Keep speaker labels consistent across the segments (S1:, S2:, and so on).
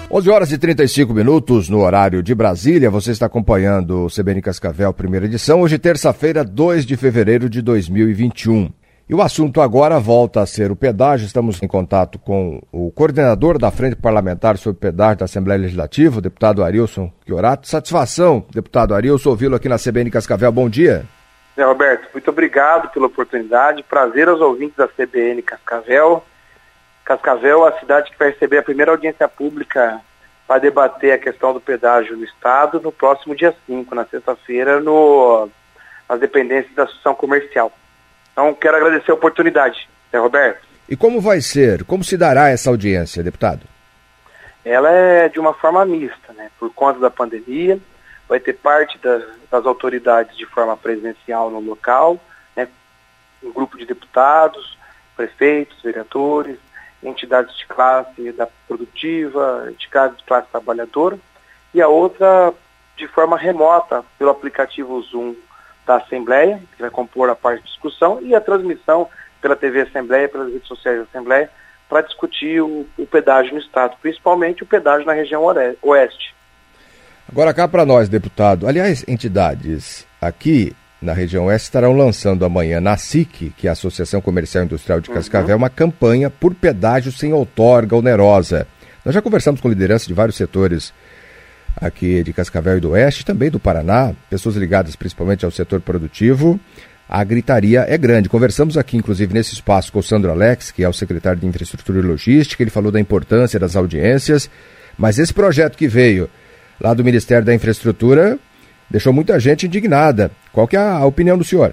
S1: 11h35 no horário de Brasília. Você está acompanhando o CBN Cascavel, primeira edição. Hoje, terça-feira, 2 de fevereiro de 2021. E o assunto agora volta a ser o pedágio. Estamos em contato com o coordenador da Frente Parlamentar sobre Pedágio da Assembleia Legislativa, o deputado Arilson Chiorato. Satisfação, deputado Arilson, ouvi-lo aqui na CBN Cascavel. Bom dia.
S2: Roberto, muito obrigado pela oportunidade. Prazer aos ouvintes da CBN Cascavel. Cascavel é a cidade que vai receber a primeira audiência pública para debater a questão do pedágio no Estado no próximo dia 5, na sexta-feira, nas dependências da Associação Comercial. Então, quero agradecer a oportunidade, Roberto.
S1: E como vai ser? Como se dará essa audiência, deputado?
S2: Ela é de uma forma mista, né? Por conta da pandemia, vai ter parte das autoridades de forma presencial no local, né? Um grupo de deputados, prefeitos, vereadores, entidades de classe da produtiva, entidades de classe trabalhadora, e a outra de forma remota, pelo aplicativo Zoom da Assembleia, que vai compor a parte de discussão, e a transmissão pela TV Assembleia, pelas redes sociais da Assembleia, para discutir o pedágio no Estado, principalmente o pedágio na região oeste.
S1: Agora cá para nós, deputado. Aliás, entidades aqui na região oeste estarão lançando amanhã na SIC, que é a Associação Comercial e Industrial de Cascavel, uma campanha por pedágio sem outorga onerosa. Nós já conversamos com liderança de vários setores aqui de Cascavel e do Oeste, também do Paraná, pessoas ligadas principalmente ao setor produtivo. A gritaria é grande. Conversamos aqui, inclusive, nesse espaço com o Sandro Alex, que é o secretário de Infraestrutura e Logística. Ele falou da importância das audiências, mas esse projeto que veio lá do Ministério da Infraestrutura deixou muita gente indignada. Qual que é a opinião do senhor?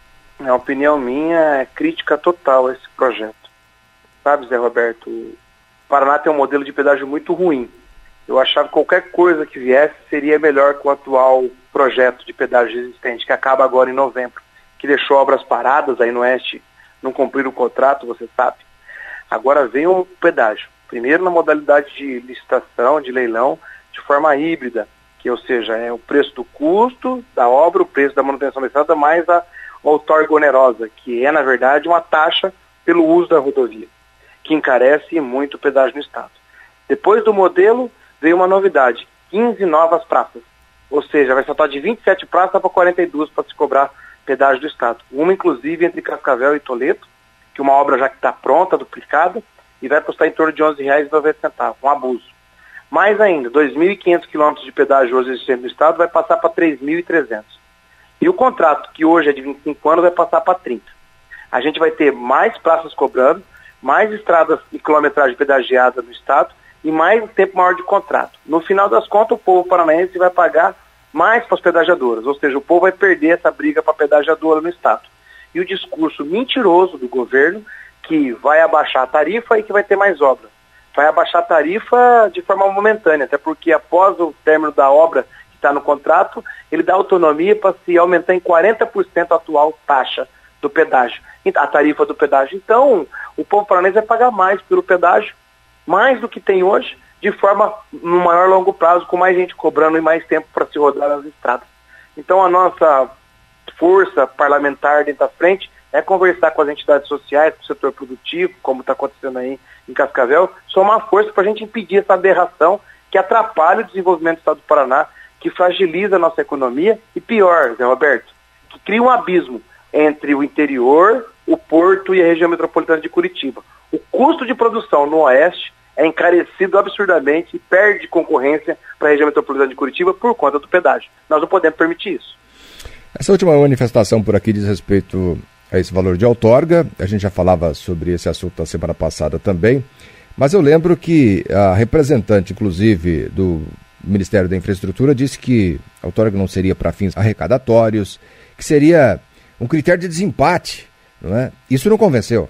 S2: A opinião minha é crítica total a esse projeto. Sabe, Zé Roberto, o Paraná tem um modelo de pedágio muito ruim. Eu achava que qualquer coisa que viesse seria melhor que o atual projeto de pedágio existente, que acaba agora em novembro, que deixou obras paradas aí no Oeste, não cumpriram o contrato, você sabe. Agora vem o pedágio. Primeiro na modalidade de licitação, de leilão, de forma híbrida, que, ou seja, é o preço do custo da obra, o preço da manutenção da estrada, mais a outorga onerosa, que é, na verdade, uma taxa pelo uso da rodovia, que encarece muito o pedágio no Estado. Depois do modelo, veio uma novidade, 15 novas praças, ou seja, vai saltar de 27 praças para 42 para se cobrar pedágio do Estado. Uma, inclusive, entre Cascavel e Toledo, que uma obra já que está pronta, duplicada, e vai custar em torno de R$ 11,90, um abuso. Mais ainda, 2.500 quilômetros de pedágio hoje existente no Estado vai passar para 3.300. E o contrato, que hoje é de 25 anos, vai passar para 30. A gente vai ter mais praças cobrando, mais estradas e quilometragem pedagiada no Estado e mais tempo maior de contrato. No final das contas, o povo paranaense vai pagar mais para as pedagiadoras, ou seja, o povo vai perder essa briga para a pedagiadora no Estado. E o discurso mentiroso do governo, que vai abaixar a tarifa e que vai ter mais obra. Vai abaixar a tarifa de forma momentânea, até porque após o término da obra que está no contrato, ele dá autonomia para se aumentar em 40% a atual taxa do pedágio, a tarifa do pedágio. Então, o povo paranaense vai pagar mais pelo pedágio, mais do que tem hoje, de forma no maior longo prazo, com mais gente cobrando e mais tempo para se rodar nas estradas. Então, a nossa força parlamentar dentro da frente é conversar com as entidades sociais, com o setor produtivo, como está acontecendo aí em Cascavel, somar força para a gente impedir essa aberração que atrapalha o desenvolvimento do Estado do Paraná, que fragiliza a nossa economia e pior, Zé Roberto, que cria um abismo entre o interior, o porto e a região metropolitana de Curitiba. O custo de produção no Oeste é encarecido absurdamente e perde concorrência para a região metropolitana de Curitiba por conta do pedágio. Nós não podemos permitir isso.
S1: Essa última manifestação por aqui diz respeito a esse valor de outorga. A gente já falava sobre esse assunto na semana passada também, mas eu lembro que a representante, inclusive, do Ministério da Infraestrutura disse que a outorga não seria para fins arrecadatórios, que seria um critério de desempate, não é? Isso não convenceu?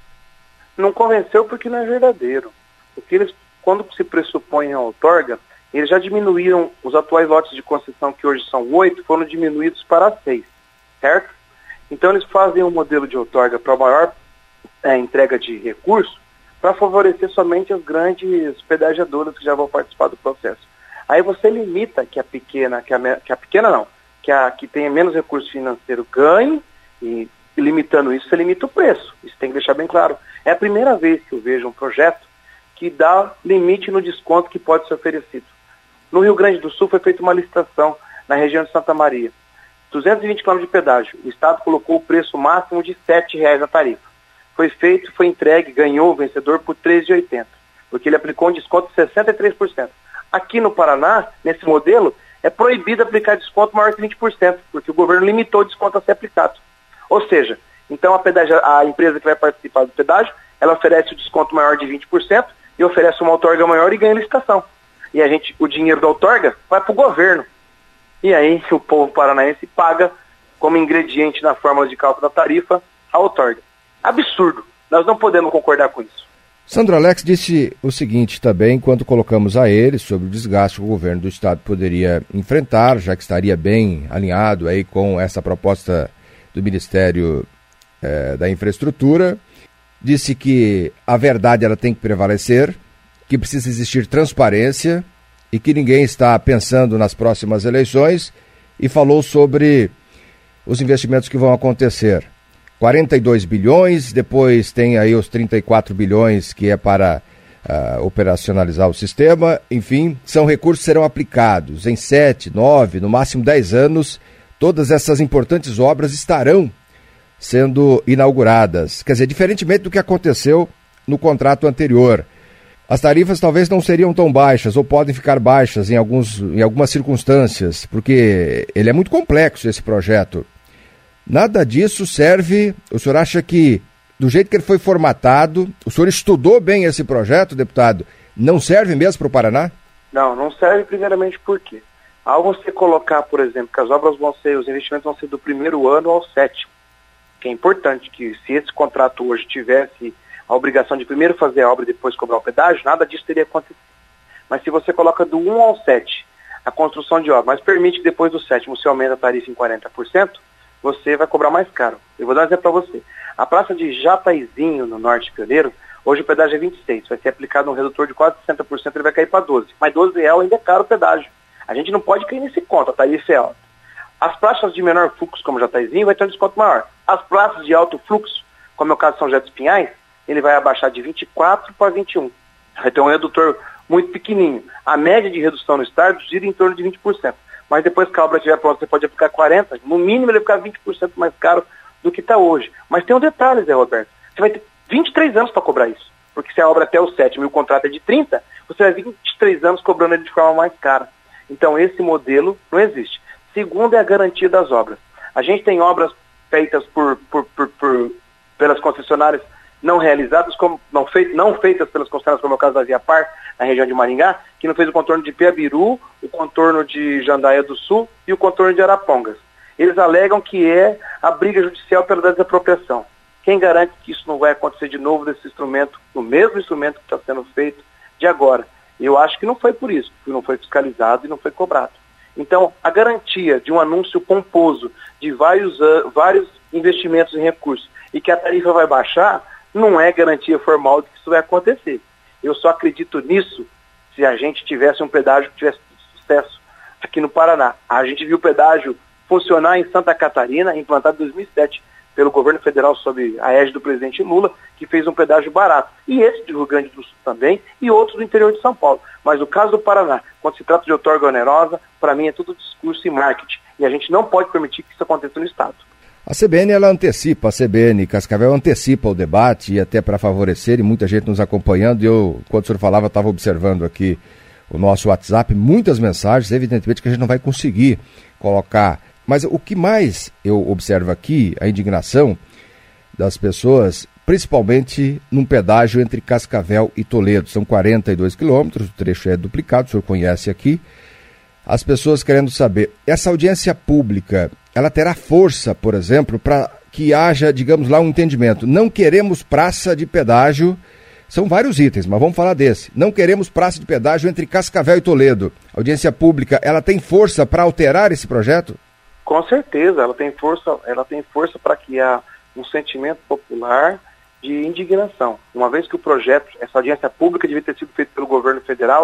S2: Não convenceu porque não é verdadeiro. Porque eles, quando se pressupõe a outorga, eles já diminuíram os atuais lotes de concessão, que hoje são 8, foram diminuídos para 6, certo? Então eles fazem um modelo de outorga para maior entrega de recursos para favorecer somente as grandes pedagiadoras que já vão participar do processo. Aí você limita que a que tenha menos recurso financeiro ganhe, e limitando isso, você limita o preço. Isso tem que deixar bem claro. É a primeira vez que eu vejo um projeto que dá limite no desconto que pode ser oferecido. No Rio Grande do Sul foi feita uma licitação na região de Santa Maria. 220 km de pedágio. O Estado colocou o preço máximo de R$ 7,00 a tarifa. Foi feito, foi entregue, ganhou o vencedor por R$ 13,80, porque ele aplicou um desconto de 63%. Aqui no Paraná, nesse modelo, é proibido aplicar desconto maior que 20%, porque o governo limitou o desconto a ser aplicado. Ou seja, então a empresa que vai participar do pedágio, ela oferece o desconto maior de 20% e oferece uma outorga maior e ganha licitação. E o dinheiro da outorga vai para o governo. E aí o povo paranaense paga como ingrediente na fórmula de cálculo da tarifa a outorga. Absurdo. Nós não podemos concordar com isso.
S1: Sandro Alex disse o seguinte também, quando colocamos a ele sobre o desgaste que o governo do estado poderia enfrentar, já que estaria bem alinhado aí com essa proposta do Ministério da Infraestrutura. Disse que a verdade ela tem que prevalecer, que precisa existir transparência e que ninguém está pensando nas próximas eleições, e falou sobre os investimentos que vão acontecer. 42 bilhões, depois tem aí os 34 bilhões que é para operacionalizar o sistema. Enfim, são recursos que serão aplicados em 7, 9, no máximo 10 anos. Todas essas importantes obras estarão sendo inauguradas. Quer dizer, diferentemente do que aconteceu no contrato anterior. As tarifas talvez não seriam tão baixas, ou podem ficar baixas em algumas circunstâncias, porque ele é muito complexo, esse projeto. Nada disso serve. O senhor acha que, do jeito que ele foi formatado, o senhor estudou bem esse projeto, deputado, não serve mesmo para o Paraná?
S2: Não serve primeiramente por quê? Ao você colocar, por exemplo, que as obras os investimentos vão ser do primeiro ano ao 7º, que é importante que se esse contrato hoje tivesse a obrigação de primeiro fazer a obra e depois cobrar o pedágio, nada disso teria acontecido. Mas se você coloca do 1 ao 7 a construção de obra, mas permite que depois do 7º você aumenta a tarifa em 40%, você vai cobrar mais caro. Eu vou dar um exemplo para você. A praça de Jataizinho, no Norte Pioneiro, hoje o pedágio é 26, vai ser aplicado um redutor de quase 60%, ele vai cair para 12. Mas R$12 ainda é caro o pedágio. A gente não pode cair nesse conto, a tarifa é alta. As praças de menor fluxo, como Jataizinho, vai ter um desconto maior. As praças de alto fluxo, como é o caso de São José dos Pinhais, ele vai abaixar de 24 para 21. Vai ter um redutor muito pequenininho. A média de redução no estado gira em torno de 20%. Mas depois que a obra estiver pronta, você pode aplicar 40%. No mínimo, ele vai ficar 20% mais caro do que está hoje. Mas tem um detalhe, Zé Roberto. Você vai ter 23 anos para cobrar isso. Porque se a obra até o 7º e o contrato é de 30, você vai 23 anos cobrando ele de forma mais cara. Então, esse modelo não existe. Segundo é a garantia das obras. A gente tem obras feitas pelas concessionárias não realizadas, não feitas pelas concessionárias, como é o caso da Via Par, na região de Maringá, que não fez o contorno de Piabiru, o contorno de Jandaia do Sul e o contorno de Arapongas. Eles alegam que é a briga judicial pela desapropriação. Quem garante que isso não vai acontecer de novo desse instrumento, no mesmo instrumento que está sendo feito de agora? Eu acho que não foi por isso, que não foi fiscalizado e não foi cobrado. Então, a garantia de um anúncio pomposo de vários investimentos em recursos e que a tarifa vai baixar, não é garantia formal de que isso vai acontecer. Eu só acredito nisso se a gente tivesse um pedágio que tivesse sucesso aqui no Paraná. A gente viu o pedágio funcionar em Santa Catarina, implantado em 2007 pelo governo federal sob a égide do presidente Lula, que fez um pedágio barato. E esse do Rio Grande do Sul também, e outros do interior de São Paulo. Mas no caso do Paraná, quando se trata de outorga onerosa, para mim é tudo discurso e marketing. E a gente não pode permitir que isso aconteça no Estado.
S1: A CBN Cascavel antecipa o debate, e até para favorecer, e muita gente nos acompanhando. Eu, quando o senhor falava, estava observando aqui o nosso WhatsApp, muitas mensagens, evidentemente que a gente não vai conseguir colocar. Mas o que mais eu observo aqui, a indignação das pessoas, principalmente num pedágio entre Cascavel e Toledo. São 42 quilômetros, o trecho é duplicado, o senhor conhece aqui. As pessoas querendo saber, essa audiência pública, ela terá força, por exemplo, para que haja, digamos lá, um entendimento. Não queremos praça de pedágio, são vários itens, mas vamos falar desse. Não queremos praça de pedágio entre Cascavel e Toledo. A audiência pública, ela tem força para alterar esse projeto?
S2: Com certeza, ela tem força para criar um sentimento popular de indignação. Uma vez que o projeto, essa audiência pública devia ter sido feita pelo governo federal,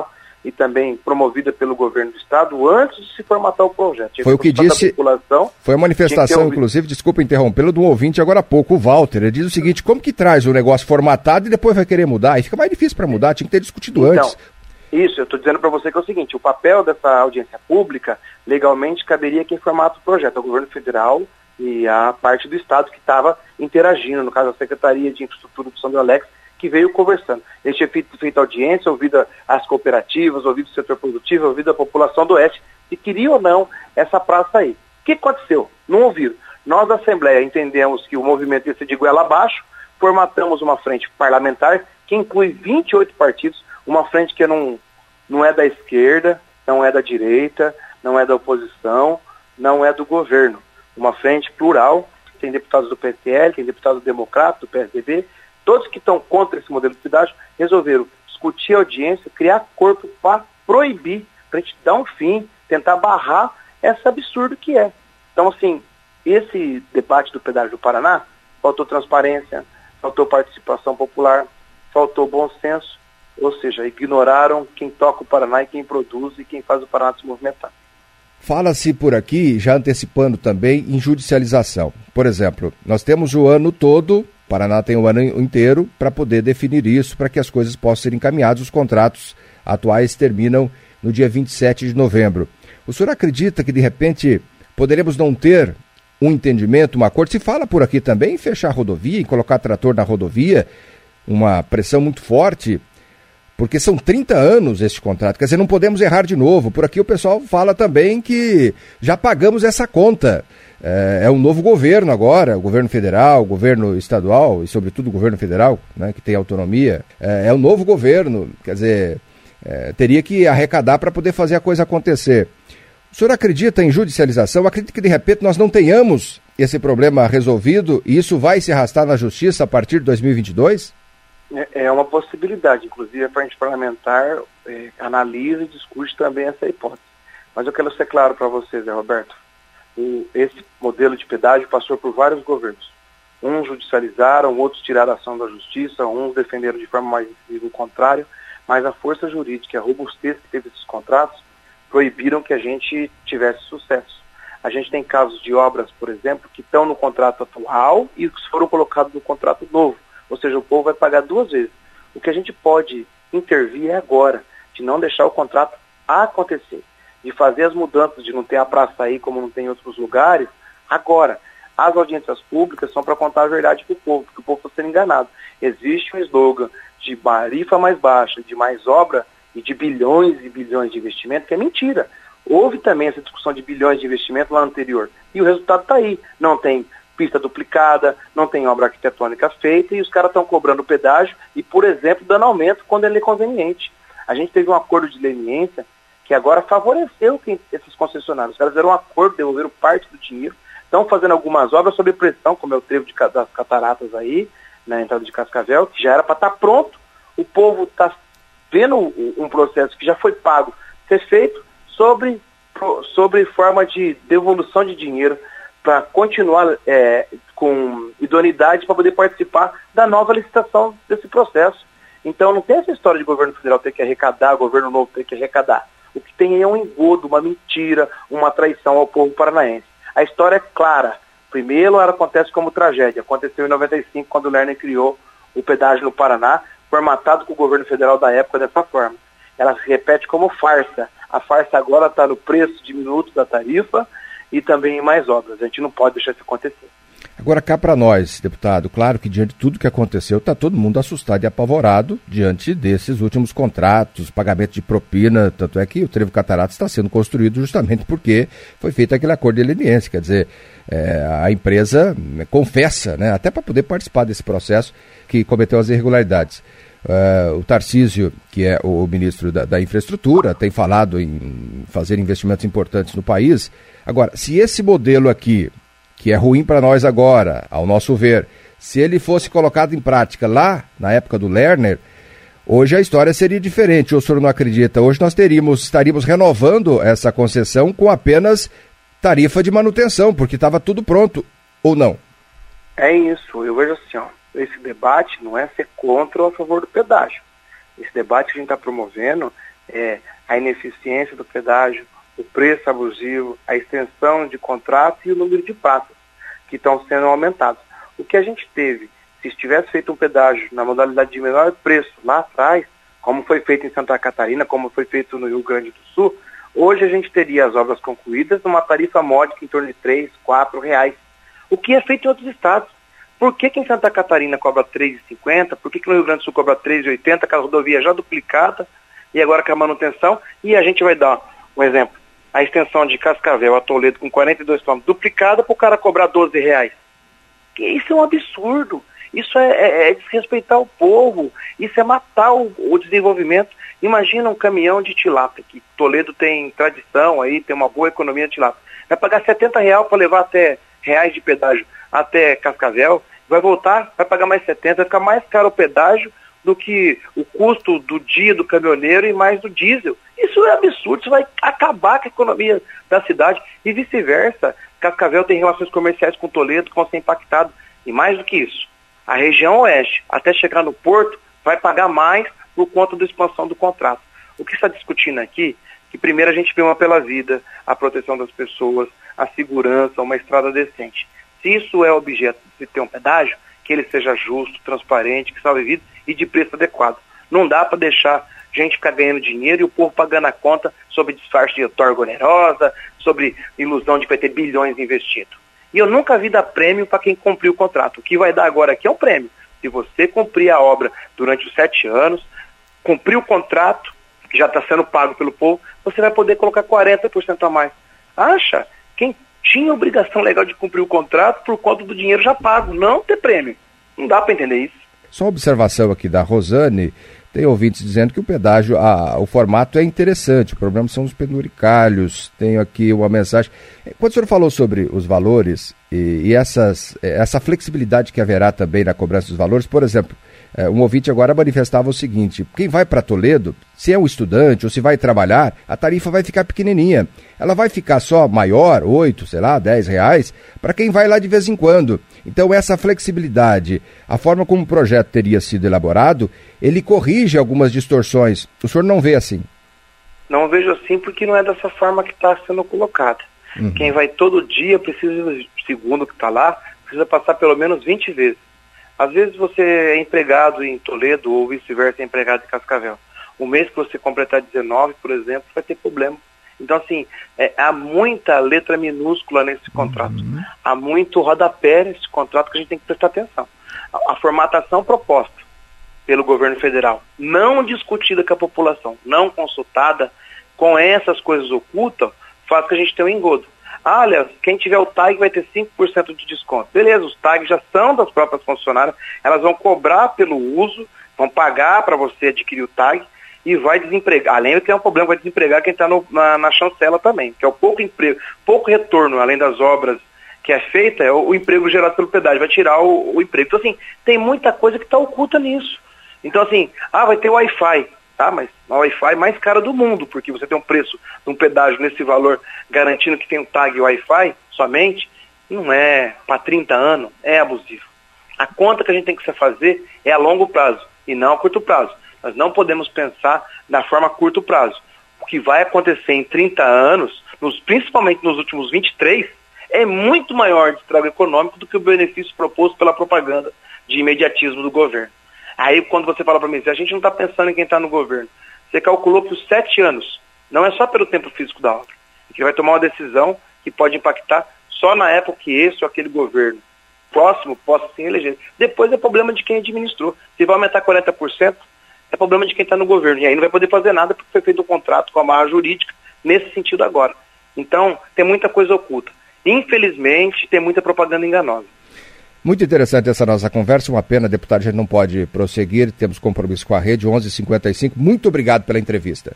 S2: e também promovida pelo governo do estado antes de se formatar o projeto.
S1: Foi o que disse, foi a manifestação, inclusive, desculpa interrompê-lo, de um ouvinte agora há pouco, o Walter. Ele diz o seguinte: como que traz o negócio formatado e depois vai querer mudar? Aí fica mais difícil para mudar, tinha que ter discutido antes.
S2: Isso, eu estou dizendo para você que é o seguinte: o papel dessa audiência pública, legalmente, caberia quem formata o projeto, o governo federal e a parte do estado que estava interagindo, no caso a Secretaria de Infraestrutura do Sandro Alex, que veio conversando. Ele tinha feito audiência, ouvido as cooperativas, ouvido o setor produtivo, ouvido a população do Oeste, se queria ou não essa praça aí. O que aconteceu? Não ouviram. Nós da Assembleia entendemos que o movimento ia ser de goela abaixo, formatamos uma frente parlamentar que inclui 28 partidos, uma frente que não é da esquerda, não é da direita, não é da oposição, não é do governo. Uma frente plural, tem deputados do PSL, tem deputados do Democrata, do PSDB. Todos que estão contra esse modelo de pedágio resolveram discutir a audiência, criar corpo para proibir, para a gente dar um fim, tentar barrar esse absurdo que é. Então, assim, esse debate do pedágio do Paraná, faltou transparência, faltou participação popular, faltou bom senso, ou seja, ignoraram quem toca o Paraná e quem produz e quem faz o Paraná se movimentar.
S1: Fala-se por aqui, já antecipando também, em judicialização. Por exemplo, nós temos o ano todo, o Paraná tem o ano inteiro para poder definir isso, para que as coisas possam ser encaminhadas. Os contratos atuais terminam no dia 27 de novembro. O senhor acredita que, de repente, poderemos não ter um entendimento, um acordo? Se fala por aqui também em fechar a rodovia, em colocar trator na rodovia, uma pressão muito forte, porque são 30 anos este contrato, quer dizer, não podemos errar de novo. Por aqui o pessoal fala também que já pagamos essa conta. É um novo governo agora, o governo federal, o governo estadual e sobretudo o governo federal, né, que tem autonomia. É um novo governo, quer dizer, teria que arrecadar para poder fazer a coisa acontecer. O senhor acredita em judicialização? Acredita que de repente nós não tenhamos esse problema resolvido e isso vai se arrastar na justiça a partir de 2022?
S2: É uma possibilidade, inclusive a frente parlamentar analisa e discute também essa hipótese. Mas eu quero ser claro para vocês, Roberto, esse modelo de pedágio passou por vários governos. Uns judicializaram, outros tiraram a ação da justiça, uns defenderam de forma mais incisiva o contrário, mas a força jurídica, a robustez que teve esses contratos, proibiram que a gente tivesse sucesso. A gente tem casos de obras, por exemplo, que estão no contrato atual e que foram colocados no contrato novo. Ou seja, o povo vai pagar duas vezes. O que a gente pode intervir é agora, de não deixar o contrato acontecer, de fazer as mudanças, de não ter a praça aí como não tem em outros lugares, agora. As audiências públicas são para contar a verdade para o povo, porque o povo está sendo enganado. Existe um slogan de tarifa mais baixa, de mais obra e de bilhões e bilhões de investimento, que é mentira. Houve também essa discussão de bilhões de investimento lá anterior. E o resultado está aí. Não tem pista duplicada, não tem obra arquitetônica feita e os caras estão cobrando pedágio e, por exemplo, dando aumento quando ele é conveniente. A gente teve um acordo de leniência que agora favoreceu esses concessionários. Os caras fizeram um acordo, devolveram parte do dinheiro, estão fazendo algumas obras sob pressão, como é o trevo das cataratas aí, na entrada de Cascavel, que já era para estar pronto. O povo está vendo um processo que já foi pago ser feito sobre forma de devolução de dinheiro para continuar com idoneidade para poder participar da nova licitação desse processo. Então não tem essa história de governo federal ter que arrecadar, governo novo ter que arrecadar. O que tem aí é um engodo, uma mentira, uma traição ao povo paranaense. A história é clara. Primeiro, ela acontece como tragédia. Aconteceu em 95, quando o Lerner criou o pedágio no Paraná, formatado com o governo federal da época dessa forma. Ela se repete como farsa. A farsa agora está no preço diminuto da tarifa e também em mais obras. A gente não pode deixar isso acontecer.
S1: Agora cá para nós, deputado, claro que diante de tudo que aconteceu, está todo mundo assustado e apavorado diante desses últimos contratos, pagamento de propina, tanto é que o Trevo Cataratas está sendo construído justamente porque foi feito aquele acordo de leniência, quer dizer, a empresa confessa, né, até para poder participar desse processo, que cometeu as irregularidades. O Tarcísio, que é o ministro da Infraestrutura, tem falado em fazer investimentos importantes no país. Agora, se esse modelo aqui, que é ruim para nós agora, ao nosso ver, se ele fosse colocado em prática lá, na época do Lerner, hoje a história seria diferente. O senhor não acredita? Hoje nós estaríamos renovando essa concessão com apenas tarifa de manutenção, porque estava tudo pronto, ou não?
S2: É isso, eu vejo assim, esse debate não é ser contra ou a favor do pedágio. Esse debate que a gente está promovendo a ineficiência do pedágio, o preço abusivo, a extensão de contratos e o número de praças que estão sendo aumentados. O que a gente teve, se tivesse feito um pedágio na modalidade de menor preço lá atrás, como foi feito em Santa Catarina, como foi feito no Rio Grande do Sul, hoje a gente teria as obras concluídas numa tarifa módica em torno de R$3, R$4, o que é feito em outros estados. Por que em Santa Catarina cobra R$3,50? Por que no Rio Grande do Sul cobra R$3,80, com a rodovia já duplicada e agora com a manutenção? E a gente vai dar um exemplo. A extensão de Cascavel a Toledo com 42 km duplicada para o cara cobrar R$12. Isso é um absurdo. Isso é desrespeitar o povo. Isso é matar o desenvolvimento. Imagina um caminhão de tilápia, que Toledo tem tradição aí, tem uma boa economia de tilápia. Vai pagar R$70 para levar até reais de pedágio até Cascavel, vai voltar, vai pagar mais 70, vai ficar mais caro o pedágio do que o custo do dia do caminhoneiro e mais do diesel. Isso é absurdo, isso vai acabar com a economia da cidade e vice-versa. Cascavel tem relações comerciais com Toledo que vão ser impactados. E mais do que isso, a região oeste, até chegar no porto, vai pagar mais por conta da expansão do contrato. O que está discutindo aqui, que primeiro a gente prima pela vida, a proteção das pessoas, a segurança, uma estrada decente. Se isso é objeto de ter um pedágio, que ele seja justo, transparente, que salve vidas e de preço adequado. Não dá para deixar gente ficar ganhando dinheiro e o povo pagando a conta sobre disfarce de outorga onerosa, sobre ilusão de que vai ter bilhões investidos. E eu nunca vi dar prêmio para quem cumpriu o contrato. O que vai dar agora aqui é um prêmio. Se você cumprir a obra durante os 7 anos, cumprir o contrato, que já está sendo pago pelo povo, você vai poder colocar 40% a mais. Acha? Quem tinha obrigação legal de cumprir o contrato por conta do dinheiro já pago, não ter prêmio. Não dá para entender isso.
S1: Só uma observação aqui da Rosane, tem ouvintes dizendo que o pedágio, o formato é interessante, o problema são os penduricalhos. Tenho aqui uma mensagem. Quando o senhor falou sobre os valores e essa flexibilidade que haverá também na cobrança dos valores, por exemplo, um ouvinte agora manifestava o seguinte: quem vai para Toledo, se é um estudante ou se vai trabalhar, a tarifa vai ficar pequenininha. Ela vai ficar só maior, 8, sei lá, R$10, para quem vai lá de vez em quando. Então essa flexibilidade, a forma como o projeto teria sido elaborado, ele corrige algumas distorções. O senhor não vê assim?
S2: Não vejo assim porque não é dessa forma que está sendo colocada. Quem vai todo dia precisa, segundo que está lá, precisa passar pelo menos 20 vezes. Às vezes você é empregado em Toledo ou vice-versa é empregado em Cascavel. O mês que você completar 19, por exemplo, vai ter problema. Então, assim, há muita letra minúscula nesse contrato. Há muito rodapé nesse contrato que a gente tem que prestar atenção. A formatação proposta pelo governo federal, não discutida com a população, não consultada, com essas coisas ocultas, faz que a gente tenha um engodo. Olha, quem tiver o TAG vai ter 5% de desconto. Beleza, os TAGs já são das próprias concessionárias, elas vão cobrar pelo uso, vão pagar para você adquirir o TAG e vai desempregar. Além de ter um problema, vai desempregar quem está na chancela também, que é o pouco emprego, pouco retorno, além das obras que é feita, é o emprego gerado pelo pedágio, vai tirar o emprego. Então, assim, tem muita coisa que está oculta nisso. Então, assim, vai ter Wi-Fi. Tá, mas a Wi-Fi mais cara do mundo, porque você tem um preço de um pedágio nesse valor, garantindo que tem um tag Wi-Fi somente, não é para 30 anos, é abusivo. A conta que a gente tem que fazer é a longo prazo e não a curto prazo. Nós não podemos pensar na forma a curto prazo. O que vai acontecer em 30 anos, principalmente nos últimos 23, é muito maior de estrago econômico do que o benefício proposto pela propaganda de imediatismo do governo. Aí, quando você fala para mim, a gente não está pensando em quem está no governo. Você calculou que os 7 anos, não é só pelo tempo físico da obra, que vai tomar uma decisão que pode impactar só na época que esse ou aquele governo próximo possa se eleger. Depois é problema de quem administrou. Se vai aumentar 40%, é problema de quem está no governo. E aí não vai poder fazer nada porque foi feito um contrato com a amarra jurídica nesse sentido agora. Então, tem muita coisa oculta. Infelizmente, tem muita propaganda enganosa.
S1: Muito interessante essa nossa conversa, uma pena, deputado, a gente não pode prosseguir, temos compromisso com a rede, 11h55. Muito obrigado pela entrevista.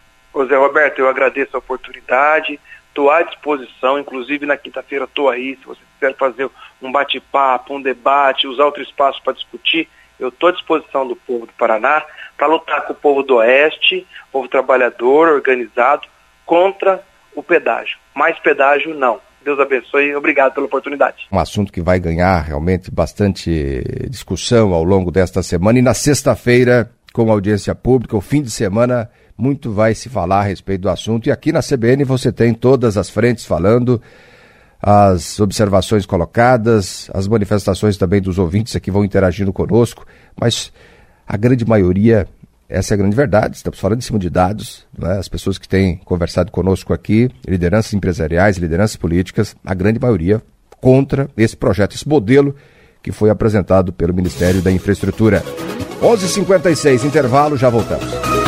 S2: Ô Zé Roberto, eu agradeço a oportunidade, estou à disposição, inclusive na quinta-feira estou aí, se você quiser fazer um bate-papo, um debate, usar outro espaço para discutir, eu estou à disposição do povo do Paraná para lutar com o povo do Oeste, povo trabalhador, organizado, contra o pedágio. Mais pedágio, não. Deus abençoe e obrigado pela oportunidade.
S1: Um assunto que vai ganhar realmente bastante discussão ao longo desta semana e na sexta-feira, com audiência pública, o fim de semana muito vai se falar a respeito do assunto. E aqui na CBN você tem todas as frentes falando, as observações colocadas, as manifestações também dos ouvintes aqui vão interagindo conosco, mas a grande maioria, essa é a grande verdade, estamos falando em cima de dados, né? As pessoas que têm conversado conosco aqui, lideranças empresariais, lideranças políticas, a grande maioria contra esse projeto, esse modelo que foi apresentado pelo Ministério da Infraestrutura. 11h56, intervalo, já voltamos.